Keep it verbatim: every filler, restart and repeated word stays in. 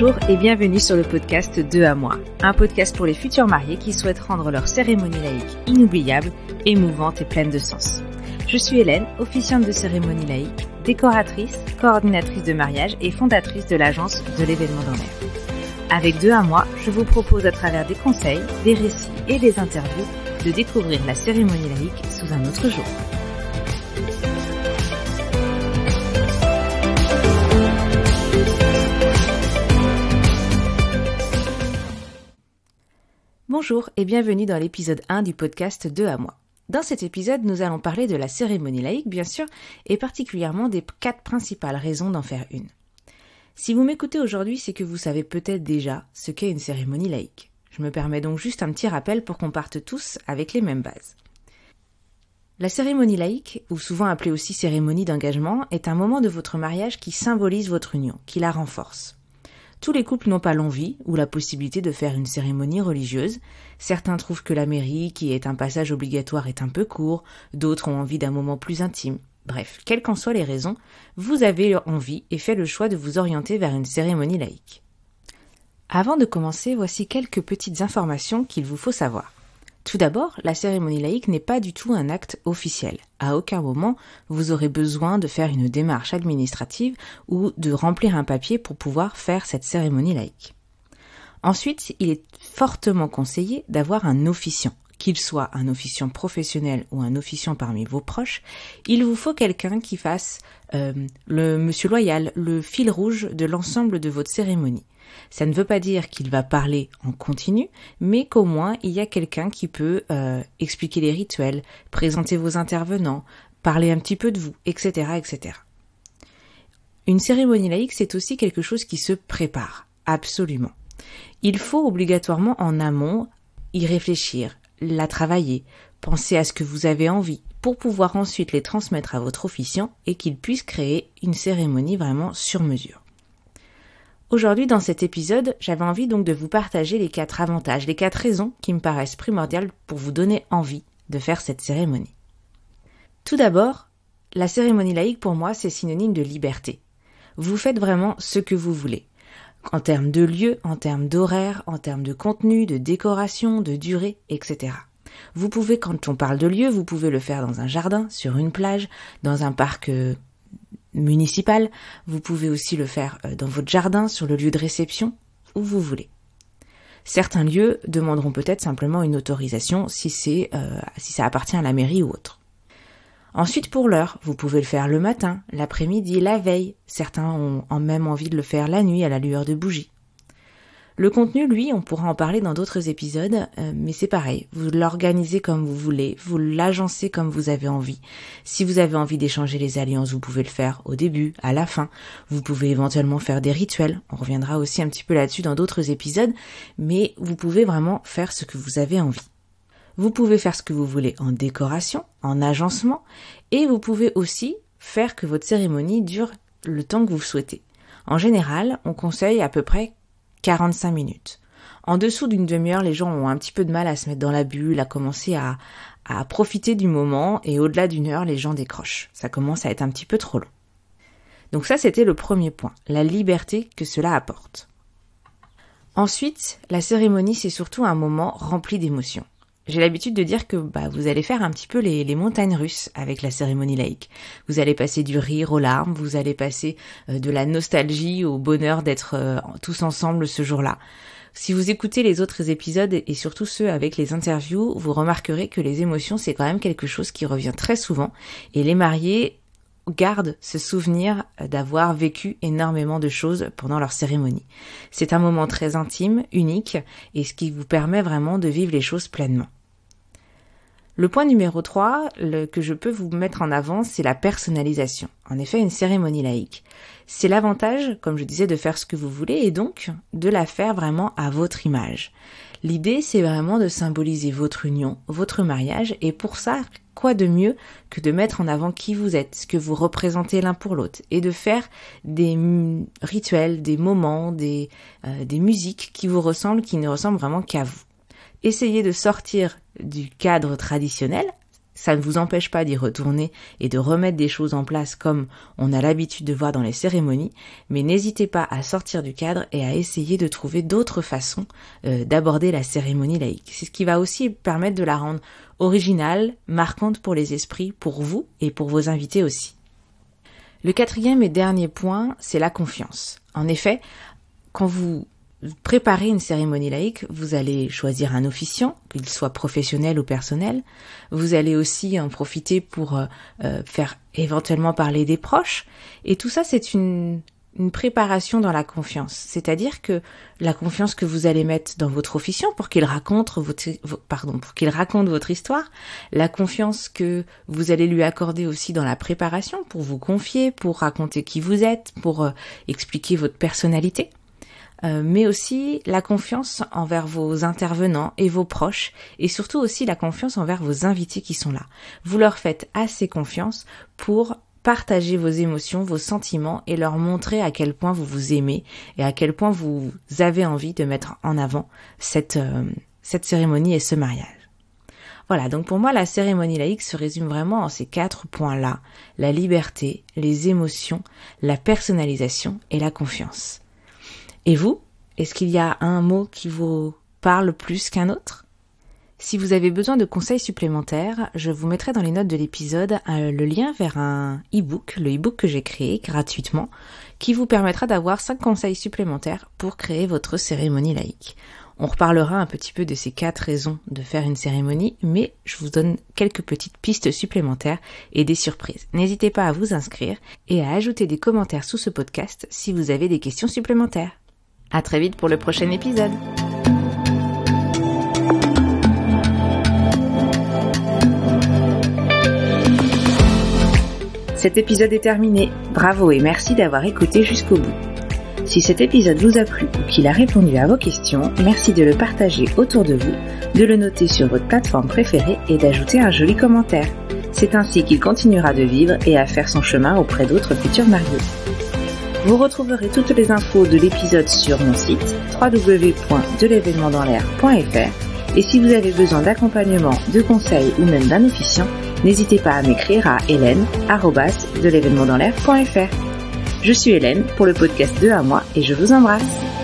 Bonjour et bienvenue sur le podcast Deux à moi, un podcast pour les futurs mariés qui souhaitent rendre leur cérémonie laïque inoubliable, émouvante et pleine de sens. Je suis Hélène, officiante de cérémonie laïque, décoratrice, coordinatrice de mariage et fondatrice de l'agence de l'événement dans l'air. Avec Deux à moi, je vous propose à travers des conseils, des récits et des interviews de découvrir la cérémonie laïque sous un autre jour. Bonjour et bienvenue dans l'épisode un du podcast Deux à moi. Dans cet épisode, nous allons parler de la cérémonie laïque, bien sûr, et particulièrement des quatre principales raisons d'en faire une. Si vous m'écoutez aujourd'hui, c'est que vous savez peut-être déjà ce qu'est une cérémonie laïque. Je me permets donc juste un petit rappel pour qu'on parte tous avec les mêmes bases. La cérémonie laïque, ou souvent appelée aussi cérémonie d'engagement, est un moment de votre mariage qui symbolise votre union, qui la renforce. Tous les couples n'ont pas l'envie ou la possibilité de faire une cérémonie religieuse. Certains trouvent que la mairie, qui est un passage obligatoire, est un peu court, d'autres ont envie d'un moment plus intime. Bref, quelles qu'en soient les raisons, vous avez envie et fait le choix de vous orienter vers une cérémonie laïque. Avant de commencer, voici quelques petites informations qu'il vous faut savoir. Tout d'abord, la cérémonie laïque n'est pas du tout un acte officiel. À aucun moment, vous aurez besoin de faire une démarche administrative ou de remplir un papier pour pouvoir faire cette cérémonie laïque. Ensuite, il est fortement conseillé d'avoir un officiant. Qu'il soit un officiant professionnel ou un officiant parmi vos proches, il vous faut quelqu'un qui fasse euh, le monsieur loyal, le fil rouge de l'ensemble de votre cérémonie. Ça ne veut pas dire qu'il va parler en continu, mais qu'au moins il y a quelqu'un qui peut euh, expliquer les rituels, présenter vos intervenants, parler un petit peu de vous, et cetera, et cetera. Une cérémonie laïque, c'est aussi quelque chose qui se prépare, absolument. Il faut obligatoirement en amont y réfléchir, la travailler, penser à ce que vous avez envie, pour pouvoir ensuite les transmettre à votre officiant et qu'il puisse créer une cérémonie vraiment sur mesure. Aujourd'hui, dans cet épisode, j'avais envie donc de vous partager les quatre avantages, les quatre raisons qui me paraissent primordiales pour vous donner envie de faire cette cérémonie. Tout d'abord, la cérémonie laïque pour moi, c'est synonyme de liberté. Vous faites vraiment ce que vous voulez. En termes de lieu, en termes d'horaire, en termes de contenu, de décoration, de durée, et cetera. Vous pouvez, quand on parle de lieu, vous pouvez le faire dans un jardin, sur une plage, dans un parc euh, municipal. Vous pouvez aussi le faire euh, dans votre jardin, sur le lieu de réception, où vous voulez. Certains lieux demanderont peut-être simplement une autorisation si c'est, euh, si ça appartient à la mairie ou autre. Ensuite, pour l'heure, vous pouvez le faire le matin, l'après-midi, la veille. Certains ont même envie de le faire la nuit à la lueur de bougies. Le contenu, lui, on pourra en parler dans d'autres épisodes, euh, mais c'est pareil. Vous l'organisez comme vous voulez, vous l'agencez comme vous avez envie. Si vous avez envie d'échanger les alliances, vous pouvez le faire au début, à la fin. Vous pouvez éventuellement faire des rituels. On reviendra aussi un petit peu là-dessus dans d'autres épisodes, mais vous pouvez vraiment faire ce que vous avez envie. Vous pouvez faire ce que vous voulez en décoration, en agencement, et vous pouvez aussi faire que votre cérémonie dure le temps que vous souhaitez. En général, on conseille à peu près quarante-cinq minutes. En dessous d'une demi-heure, les gens ont un petit peu de mal à se mettre dans la bulle, à commencer à, à profiter du moment, et au-delà d'une heure, les gens décrochent. Ça commence à être un petit peu trop long. Donc ça, c'était le premier point, la liberté que cela apporte. Ensuite, la cérémonie, c'est surtout un moment rempli d'émotions. J'ai l'habitude de dire que bah, vous allez faire un petit peu les, les montagnes russes avec la cérémonie laïque. Vous allez passer du rire aux larmes, vous allez passer euh, de la nostalgie au bonheur d'être euh, tous ensemble ce jour-là. Si vous écoutez les autres épisodes et surtout ceux avec les interviews, vous remarquerez que les émotions, c'est quand même quelque chose qui revient très souvent. Et les mariés gardent ce souvenir d'avoir vécu énormément de choses pendant leur cérémonie. C'est un moment très intime, unique, et ce qui vous permet vraiment de vivre les choses pleinement. Le point numéro trois le, que je peux vous mettre en avant, c'est la personnalisation. En effet, une cérémonie laïque, c'est l'avantage, comme je disais, de faire ce que vous voulez et donc de la faire vraiment à votre image. L'idée, c'est vraiment de symboliser votre union, votre mariage, et pour ça, quoi de mieux que de mettre en avant qui vous êtes, ce que vous représentez l'un pour l'autre, et de faire des m- rituels, des moments, des, euh, des musiques qui vous ressemblent, qui ne ressemblent vraiment qu'à vous. Essayez de sortir du cadre traditionnel, Ça ne vous empêche pas d'y retourner et de remettre des choses en place comme on a l'habitude de voir dans les cérémonies, mais n'hésitez pas à sortir du cadre et à essayer de trouver d'autres façons euh, d'aborder la cérémonie laïque. C'est ce qui va aussi permettre de la rendre originale, marquante pour les esprits, pour vous et pour vos invités aussi. Le quatrième et dernier point, c'est la confiance. En effet, quand vous préparez une cérémonie laïque, vous allez choisir un officiant, qu'il soit professionnel ou personnel. Vous allez aussi en profiter pour euh, faire éventuellement parler des proches. Et tout ça, c'est une, une préparation dans la confiance. C'est-à-dire que la confiance que vous allez mettre dans votre officiant pour qu'il raconte votre, pardon, pour qu'il raconte votre histoire, la confiance que vous allez lui accorder aussi dans la préparation pour vous confier, pour raconter qui vous êtes, pour euh, expliquer votre personnalité. Euh, mais aussi la confiance envers vos intervenants et vos proches, et surtout aussi la confiance envers vos invités qui sont là. Vous leur faites assez confiance pour partager vos émotions, vos sentiments et leur montrer à quel point vous vous aimez et à quel point vous avez envie de mettre en avant cette, euh, cette cérémonie et ce mariage. Voilà, donc pour moi la cérémonie laïque se résume vraiment en ces quatre points-là: la liberté, les émotions, la personnalisation et la confiance. Et vous, est-ce qu'il y a un mot qui vous parle plus qu'un autre ? Si vous avez besoin de conseils supplémentaires, je vous mettrai dans les notes de l'épisode euh, le lien vers un e-book, le e-book que j'ai créé gratuitement, qui vous permettra d'avoir cinq conseils supplémentaires pour créer votre cérémonie laïque. On reparlera un petit peu de ces quatre raisons de faire une cérémonie, mais je vous donne quelques petites pistes supplémentaires et des surprises. N'hésitez pas à vous inscrire et à ajouter des commentaires sous ce podcast si vous avez des questions supplémentaires. À très vite pour le prochain épisode. Cet épisode est terminé. Bravo et merci d'avoir écouté jusqu'au bout. Si cet épisode vous a plu ou qu'il a répondu à vos questions, merci de le partager autour de vous, de le noter sur votre plateforme préférée et d'ajouter un joli commentaire. C'est ainsi qu'il continuera de vivre et à faire son chemin auprès d'autres futurs mariés. Vous retrouverez toutes les infos de l'épisode sur mon site w w w point de l'événement dans l'air point f r et si vous avez besoin d'accompagnement, de conseils ou même d'un officiant, n'hésitez pas à m'écrire à hélène arobase de l'événement dans l'air point f r. Je suis Hélène pour le podcast deux à moi et je vous embrasse.